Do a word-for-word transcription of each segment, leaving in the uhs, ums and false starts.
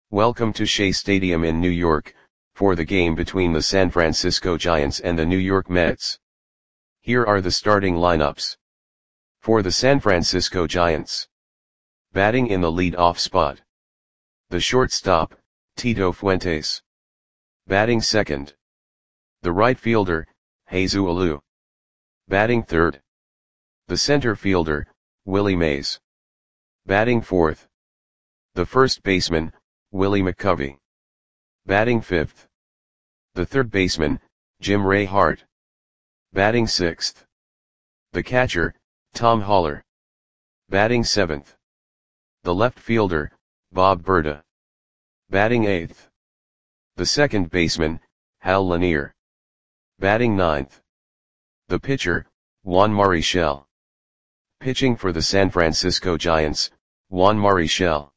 Welcome to Shea Stadium in New York, for the game between the San Francisco Giants and the New York Mets. Here are the starting lineups. For the San Francisco Giants. Batting in the lead-off spot. The shortstop, Tito Fuentes. Batting second. The right fielder, Jesus Alou. Batting third. The center fielder, Willie Mays. Batting fourth. The first baseman, Willie McCovey. Batting fifth. The third baseman, Jim Ray Hart. Batting sixth. The catcher, Tom Haller. Batting seventh. The left fielder, Bob Berta. Batting eighth. The second baseman, Hal Lanier. Batting ninth. The pitcher, Juan Marichal. Pitching for the San Francisco Giants, Juan Marichal.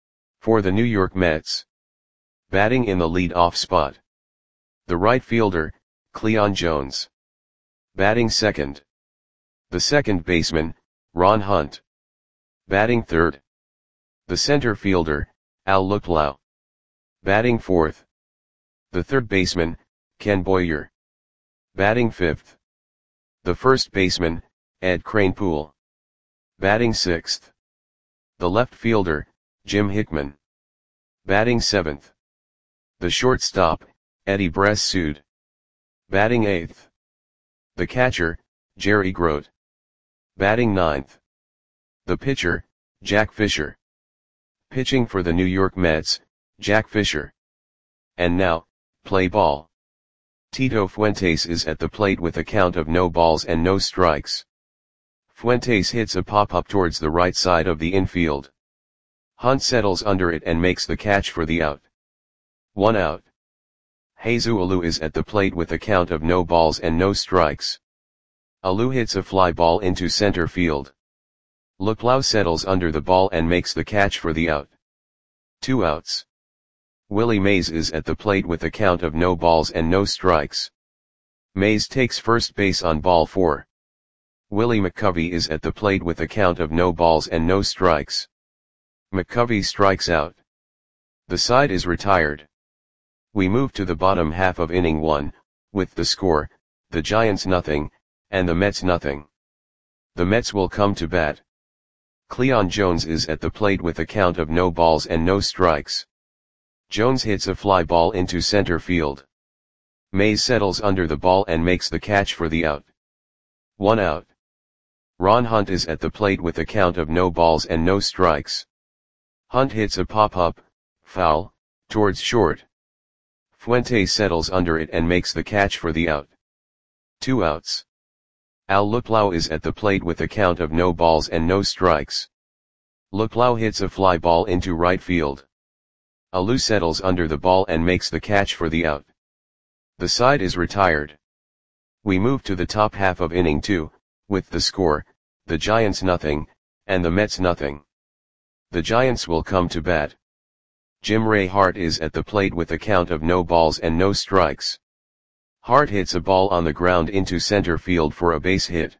For the New York Mets. Batting in the lead-off spot. The right fielder, Cleon Jones. Batting second. The second baseman, Ron Hunt. Batting third. The center fielder, Al Luplow. Batting fourth. The third baseman, Ken Boyer. Batting fifth. The first baseman, Ed Kranepool. Batting sixth. The left fielder, Jim Hickman. Batting seventh. The shortstop, Eddie Bressoud. Batting eighth. The catcher, Jerry Grote. Batting ninth. The pitcher, Jack Fisher. Pitching for the New York Mets, Jack Fisher. And now, play ball. Tito Fuentes is at the plate with a count of no balls and no strikes. Fuentes hits a pop-up towards the right side of the infield. Hunt settles under it and makes the catch for the out. One out. Jesus Alou is at the plate with a count of no balls and no strikes. Alou hits a fly ball into center field. Luplow settles under the ball and makes the catch for the out. Two outs. Willie Mays is at the plate with a count of no balls and no strikes. Mays takes first base on ball four. Willie McCovey is at the plate with a count of no balls and no strikes. McCovey strikes out. The side is retired. We move to the bottom half of inning one, with the score, the Giants nothing, and the Mets nothing. The Mets will come to bat. Cleon Jones is at the plate with a count of no balls and no strikes. Jones hits a fly ball into center field. Mays settles under the ball and makes the catch for the out. One out. Ron Hunt is at the plate with a count of no balls and no strikes. Hunt hits a pop-up, foul, towards short. Fuentes settles under it and makes the catch for the out. Two outs. Al Luplow is at the plate with a count of no balls and no strikes. Luplow hits a fly ball into right field. Alou settles under the ball and makes the catch for the out. The side is retired. We move to the top half of inning two, with the score, the Giants nothing, and the Mets nothing. The Giants will come to bat. Jim Ray Hart is at the plate with a count of no balls and no strikes. Hart hits a ball on the ground into center field for a base hit.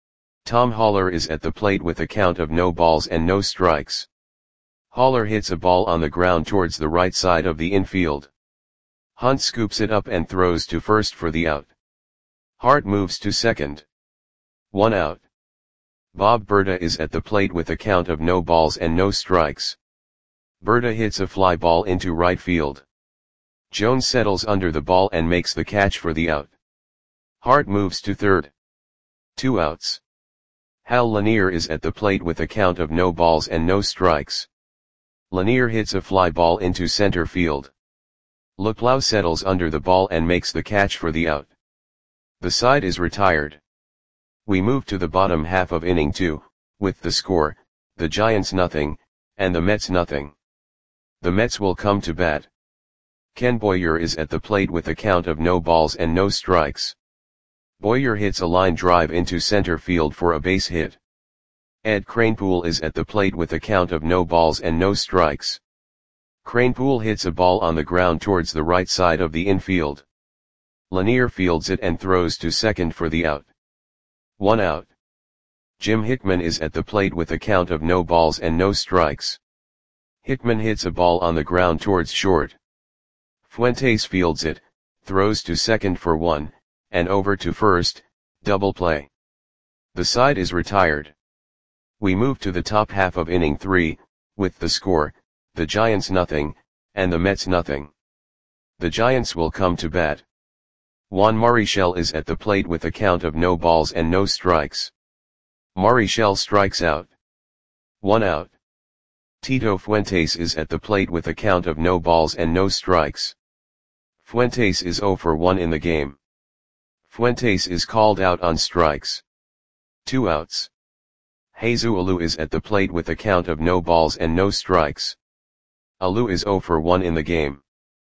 Tom Haller is at the plate with a count of no balls and no strikes. Haller hits a ball on the ground towards the right side of the infield. Hunt scoops it up and throws to first for the out. Hart moves to second. One out. Bob Berta is at the plate with a count of no balls and no strikes. Berta hits a fly ball into right field. Jones settles under the ball and makes the catch for the out. Hart moves to third. Two outs. Hal Lanier is at the plate with a count of no balls and no strikes. Lanier hits a fly ball into center field. Luplow settles under the ball and makes the catch for the out. The side is retired. We move to the bottom half of inning two, with the score, the Giants nothing, and the Mets nothing. The Mets will come to bat. Ken Boyer is at the plate with a count of no balls and no strikes. Boyer hits a line drive into center field for a base hit. Ed Kranepool is at the plate with a count of no balls and no strikes. Kranepool hits a ball on the ground towards the right side of the infield. Lanier fields it and throws to second for the out. One out. Jim Hickman is at the plate with a count of no balls and no strikes. Hickman hits a ball on the ground towards short. Fuentes fields it, throws to second for one, and over to first, double play. The side is retired. We move to the top half of inning three, with the score, the Giants nothing, and the Mets nothing. The Giants will come to bat. Juan Marichal is at the plate with a count of no balls and no strikes. Marichal strikes out. One out. Tito Fuentes is at the plate with a count of no balls and no strikes. Fuentes is zero for one in the game. Fuentes is called out on strikes. Two outs. Jesus Alou is at the plate with a count of no balls and no strikes. Alou is zero for one in the game.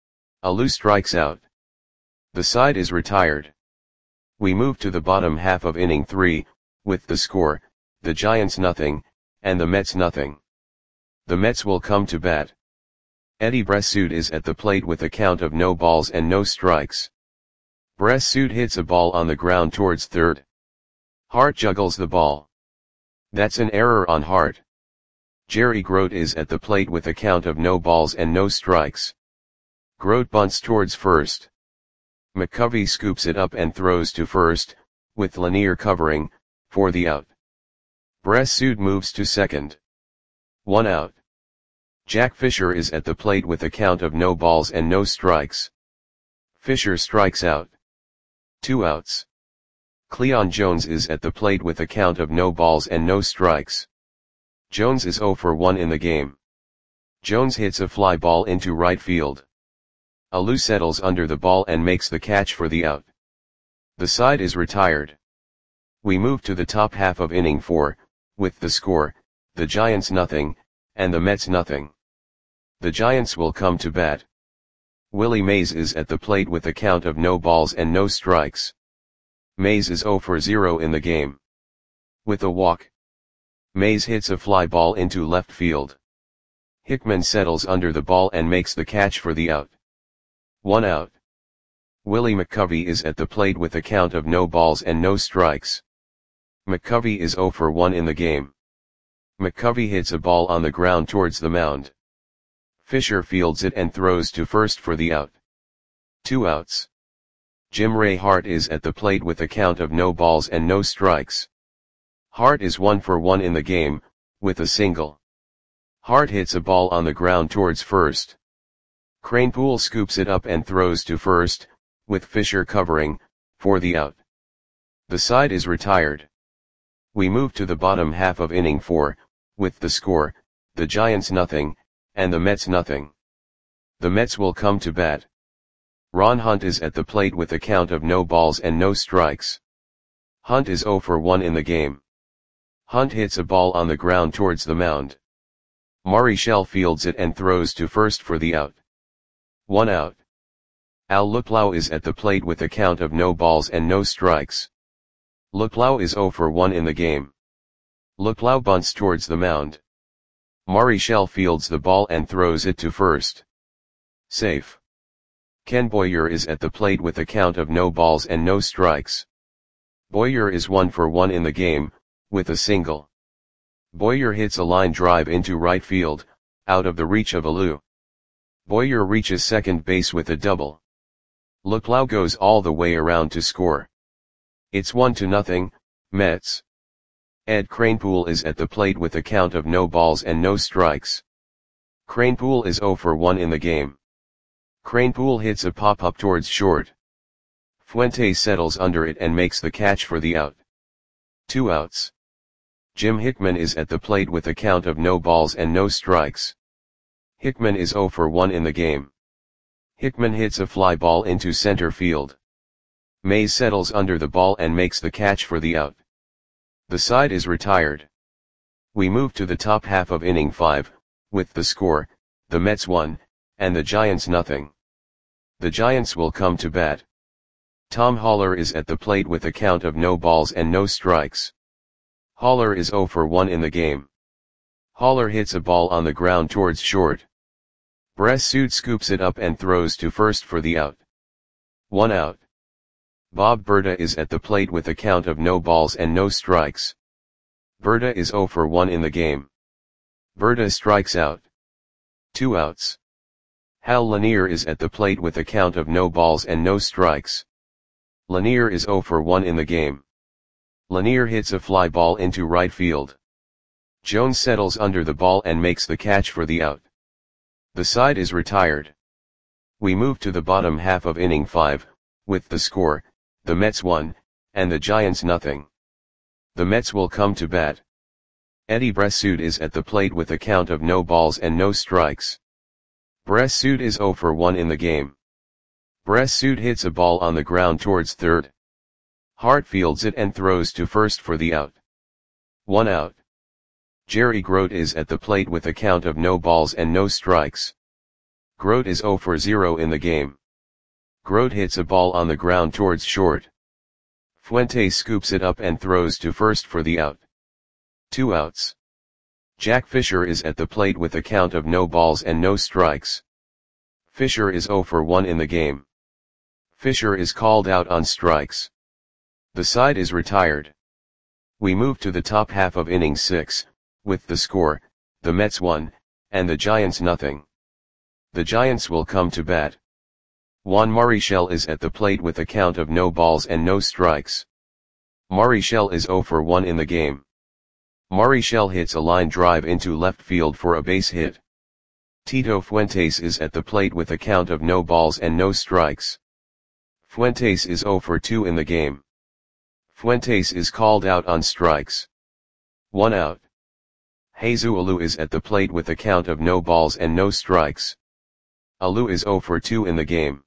Alou strikes out. The side is retired. We move to the bottom half of inning three, with the score, the Giants nothing, and the Mets nothing. The Mets will come to bat. Eddie Bressoud is at the plate with a count of no balls and no strikes. Bressoud hits a ball on the ground towards third. Hart juggles the ball. That's an error on Hart. Jerry Grote is at the plate with a count of no balls and no strikes. Grote bunts towards first. McCovey scoops it up and throws to first, with Lanier covering, for the out. Bressoud moves to second. One out. Jack Fisher is at the plate with a count of no balls and no strikes. Fisher strikes out. Two outs. Cleon Jones is at the plate with a count of no balls and no strikes. Jones is zero for one in the game. Jones hits a fly ball into right field. Alou settles under the ball and makes the catch for the out. The side is retired. We move to the top half of inning four, with the score, the Giants nothing, and the Mets nothing. The Giants will come to bat. Willie Mays is at the plate with a count of no balls and no strikes. Mays is zero for zero in the game. With a walk. Mays hits a fly ball into left field. Hickman settles under the ball and makes the catch for the out. One out. Willie McCovey is at the plate with a count of no balls and no strikes. McCovey is zero for one in the game. McCovey hits a ball on the ground towards the mound. Fisher fields it and throws to first for the out. Two outs. Jim Ray Hart is at the plate with a count of no balls and no strikes. Hart is one for one in the game, with a single. Hart hits a ball on the ground towards first. Kranepool scoops it up and throws to first, with Fisher covering, for the out. The side is retired. We move to the bottom half of inning four, with the score, the Giants nothing, and the Mets nothing. The Mets will come to bat. Ron Hunt is at the plate with a count of no balls and no strikes. Hunt is zero for one in the game. Hunt hits a ball on the ground towards the mound. Marichal fields it and throws to first for the out. One out. Al Luplow is at the plate with a count of no balls and no strikes. Luplow is zero for one in the game. Luplow bunts towards the mound. Marichal fields the ball and throws it to first. Safe. Ken Boyer is at the plate with a count of no balls and no strikes. Boyer is one for one in the game, with a single. Boyer hits a line drive into right field, out of the reach of Alou. Boyer reaches second base with a double. Luplow goes all the way around to score. It's one to nothing, Mets. Ed Kranepool is at the plate with a count of no balls and no strikes. Kranepool is zero for one in the game. Kranepool hits a pop-up towards short. Fuentes settles under it and makes the catch for the out. Two outs. Jim Hickman is at the plate with a count of no balls and no strikes. Hickman is zero for one in the game. Hickman hits a fly ball into center field. Mays settles under the ball and makes the catch for the out. The side is retired. We move to the top half of inning five, with the score, the Mets one, and the Giants nothing. The Giants will come to bat. Tom Haller is at the plate with a count of no balls and no strikes. Haller is zero for one in the game. Haller hits a ball on the ground towards short. Bressoud scoops it up and throws to first for the out. One out. Bob Berta is at the plate with a count of no balls and no strikes. Berta is zero for one in the game. Berta strikes out. Two outs. Hal Lanier is at the plate with a count of no balls and no strikes. Lanier is oh for one in the game. Lanier hits a fly ball into right field. Jones settles under the ball and makes the catch for the out. The side is retired. We move to the bottom half of inning five, with the score, the Mets one, and the Giants nothing. The Mets will come to bat. Eddie Bressoud is at the plate with a count of no balls and no strikes. Bressoud is oh for one in the game. Bressoud hits a ball on the ground towards third. Hart fields it and throws to first for the out. One out. Jerry Grote is at the plate with a count of no balls and no strikes. Grote is oh for zero in the game. Grote hits a ball on the ground towards short. Fuentes scoops it up and throws to first for the out. Two outs. Jack Fisher is at the plate with a count of no balls and no strikes. Fisher is oh for one in the game. Fisher is called out on strikes. The side is retired. We move to the top half of inning six, with the score, the Mets one, and the Giants nothing. The Giants will come to bat. Juan Marichal is at the plate with a count of no balls and no strikes. Marichal is oh for one in the game. Marichal hits a line drive into left field for a base hit. Tito Fuentes is at the plate with a count of no balls and no strikes. Fuentes is oh for two in the game. Fuentes is called out on strikes. One out. Jesus Alou is at the plate with a count of no balls and no strikes. Alou is oh for two in the game.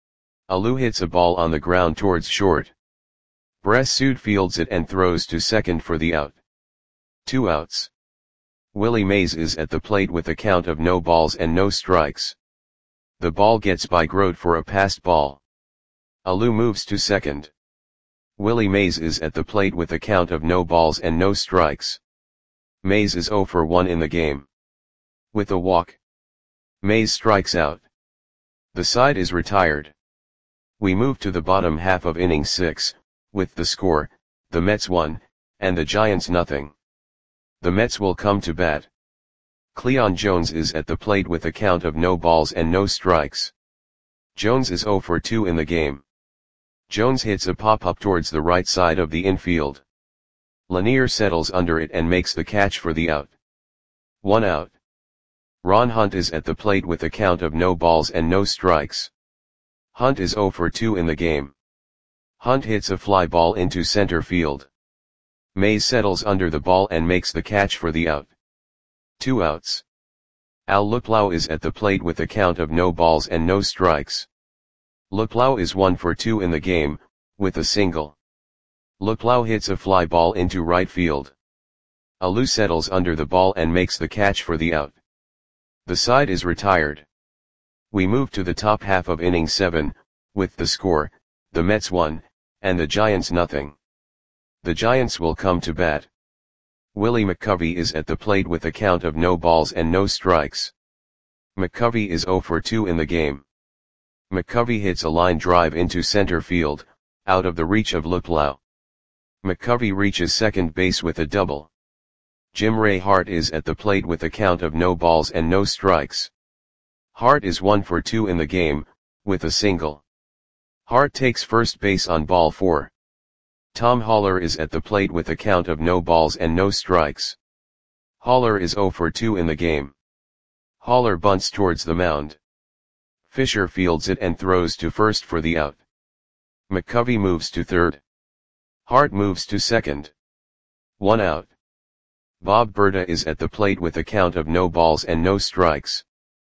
Alou hits a ball on the ground towards short. Bressoud fields it and throws to second for the out. Two outs. Willie Mays is at the plate with a count of no balls and no strikes. The ball gets by Grote for a passed ball. Alou moves to second. Willie Mays is at the plate with a count of no balls and no strikes. Mays is oh for one in the game. With a walk, Mays strikes out. The side is retired. We move to the bottom half of inning six, with the score, the Mets one, and the Giants nothing. The Mets will come to bat. Cleon Jones is at the plate with a count of no balls and no strikes. Jones is oh for two in the game. Jones hits a pop-up towards the right side of the infield. Lanier settles under it and makes the catch for the out. One out. Ron Hunt is at the plate with a count of no balls and no strikes. Hunt is oh for two in the game. Hunt hits a fly ball into center field. Mays settles under the ball and makes the catch for the out. Two outs. Al Luplow is at the plate with a count of no balls and no strikes. Luplow is one for two in the game, with a single. Luplow hits a fly ball into right field. Alou settles under the ball and makes the catch for the out. The side is retired. We move to the top half of inning seven, with the score, the Mets one, and the Giants nothing. The Giants will come to bat. Willie McCovey is at the plate with a count of no balls and no strikes. McCovey is oh for two in the game. McCovey hits a line drive into center field, out of the reach of Luplow. McCovey reaches second base with a double. Jim Ray Hart is at the plate with a count of no balls and no strikes. Hart is one for two in the game, with a single. Hart takes first base on ball four. Tom Haller is at the plate with a count of no balls and no strikes. Haller is oh for two in the game. Haller bunts towards the mound. Fisher fields it and throws to first for the out. McCovey moves to third. Hart moves to second. One out. Bob Berta is at the plate with a count of no balls and no strikes.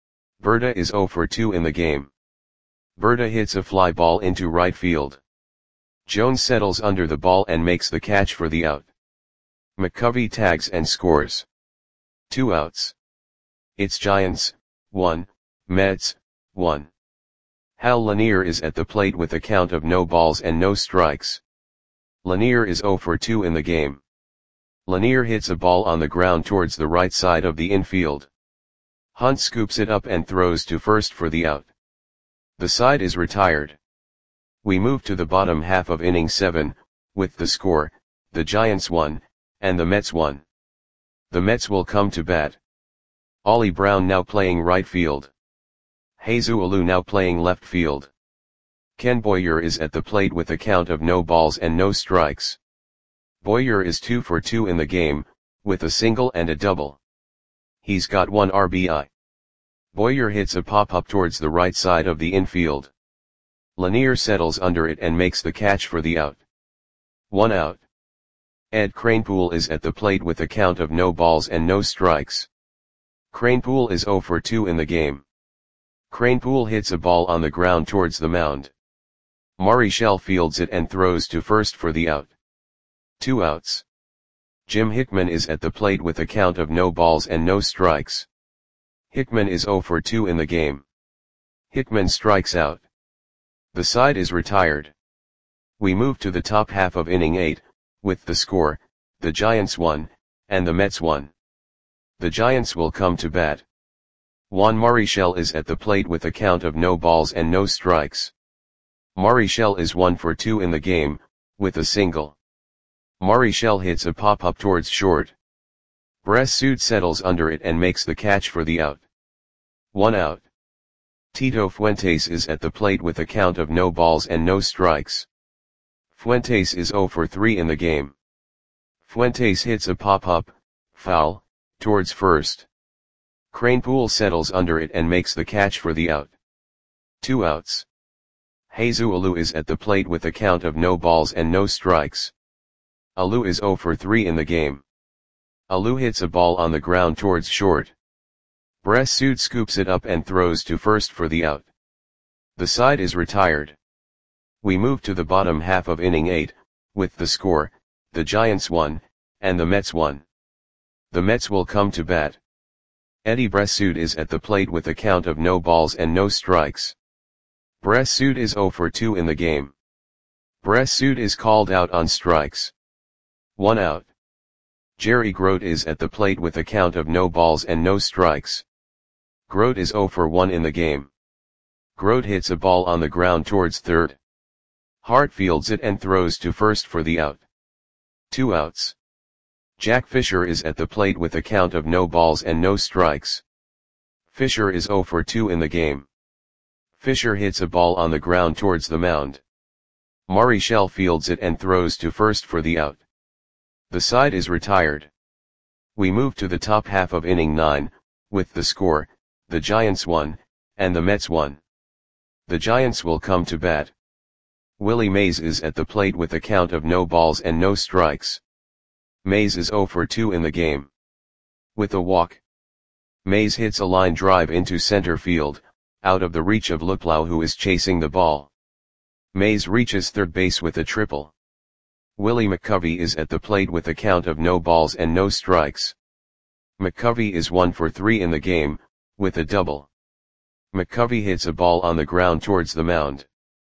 Berta is oh for two in the game. Berta hits a fly ball into right field. Jones settles under the ball and makes the catch for the out. McCovey tags and scores. Two outs. It's Giants, one, Mets, one. Hal Lanier is at the plate with a count of no balls and no strikes. Lanier is oh for two in the game. Lanier hits a ball on the ground towards the right side of the infield. Hunt scoops it up and throws to first for the out. The side is retired. We move to the bottom half of inning seven, with the score, the Giants one, and the Mets one. The Mets will come to bat. Ollie Brown now playing right field. Jesus Alou now playing left field. Ken Boyer is at the plate with a count of no balls and no strikes. Boyer is two for two in the game, with a single and a double. He's got one R B I. Boyer hits a pop-up towards the right side of the infield. Lanier settles under it and makes the catch for the out. One out. Ed Kranepool is at the plate with a count of no balls and no strikes. Kranepool is zero for two in the game. Kranepool hits a ball on the ground towards the mound. Marichal fields it and throws to first for the out. Two outs. Jim Hickman is at the plate with a count of no balls and no strikes. Hickman is zero for two in the game. Hickman strikes out. The side is retired. We move to the top half of inning eight, with the score, the Giants won, and the Mets won. The Giants will come to bat. Juan Marichal is at the plate with a count of no balls and no strikes. Marichal is one for two in the game, with a single. Marichal hits a pop-up towards short. Bressud settles under it and makes the catch for the out. One out. Tito Fuentes is at the plate with a count of no balls and no strikes. Fuentes is zero for three in the game. Fuentes hits a pop-up, foul, towards first. Kranepool settles under it and makes the catch for the out. Two outs. Jesus Alou is at the plate with a count of no balls and no strikes. Alou is zero for three in the game. Alou hits a ball on the ground towards short. Bressud scoops it up and throws to first for the out. The side is retired. We move to the bottom half of inning eight, with the score, the Giants won, and the Mets won. The Mets will come to bat. Eddie Bressud is at the plate with a count of no balls and no strikes. Bressud is zero for two in the game. Bressud is called out on strikes. One out. Jerry Grote is at the plate with a count of no balls and no strikes. Grote is zero for one in the game. Grote hits a ball on the ground towards third. Hart fields it and throws to first for the out. Two outs. Jack Fisher is at the plate with a count of no balls and no strikes. Fisher is zero for two in the game. Fisher hits a ball on the ground towards the mound. Marichal fields it and throws to first for the out. The side is retired. We move to the top half of inning nine, with the score, the Giants won, and the Mets won. The Giants will come to bat. Willie Mays is at the plate with a count of no balls and no strikes. Mays is zero for two in the game. With a walk. Mays hits a line drive into center field, out of the reach of Luplow, who is chasing the ball. Mays reaches third base with a triple. Willie McCovey is at the plate with a count of no balls and no strikes. McCovey is one for three in the game, with a double. McCovey hits a ball on the ground towards the mound.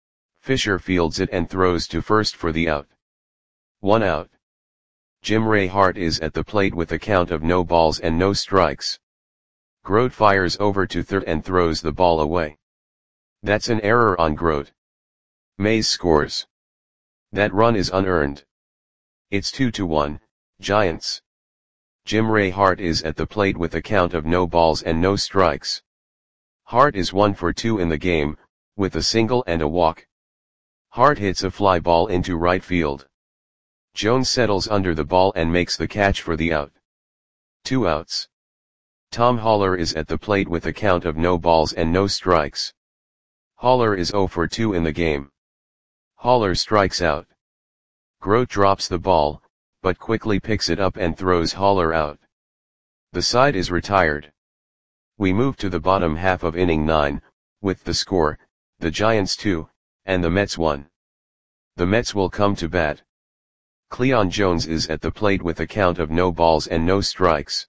Fisher fields it and throws to first for the out. One out. Jim Ray Hart is at the plate with a count of no balls and no strikes. Grote fires over to third and throws the ball away. That's an error on Grote. Mays scores. That run is unearned. It's two to one, Giants. Jim Ray Hart is at the plate with a count of no balls and no strikes. Hart is one for two in the game, with a single and a walk. Hart hits a fly ball into right field. Jones settles under the ball and makes the catch for the out. Two outs. Tom Haller is at the plate with a count of no balls and no strikes. Haller is zero for two in the game. Haller strikes out. Grote drops the ball, but quickly picks it up and throws Haller out. The side is retired. We move to the bottom half of inning nine, with the score, the Giants two, and the Mets one. The Mets will come to bat. Cleon Jones is at the plate with a count of no balls and no strikes.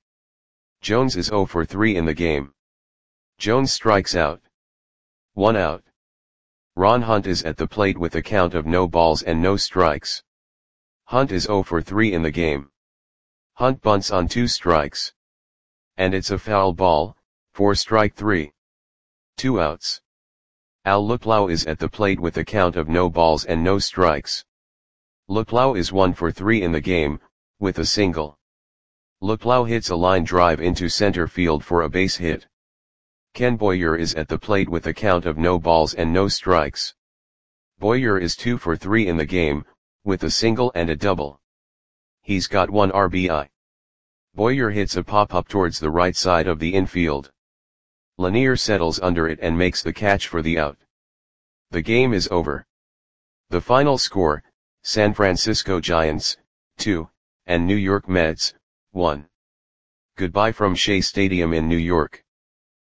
Jones is zero for three in the game. Jones strikes out. One out. Ron Hunt is at the plate with a count of no balls and no strikes. Hunt is zero for three in the game. Hunt bunts on two strikes. And it's a foul ball, for strike three. Two outs. Al Luplow is at the plate with a count of no balls and no strikes. Luplow is one for three in the game, with a single. LePlow hits a line drive into center field for a base hit. Ken Boyer is at the plate with a count of no balls and no strikes. Boyer is two for three in the game, with a single and a double. He's got one R B I. Boyer hits a pop-up towards the right side of the infield. Lanier settles under it and makes the catch for the out. The game is over. The final score, San Francisco Giants, two, and New York Mets, one. Goodbye from Shea Stadium in New York.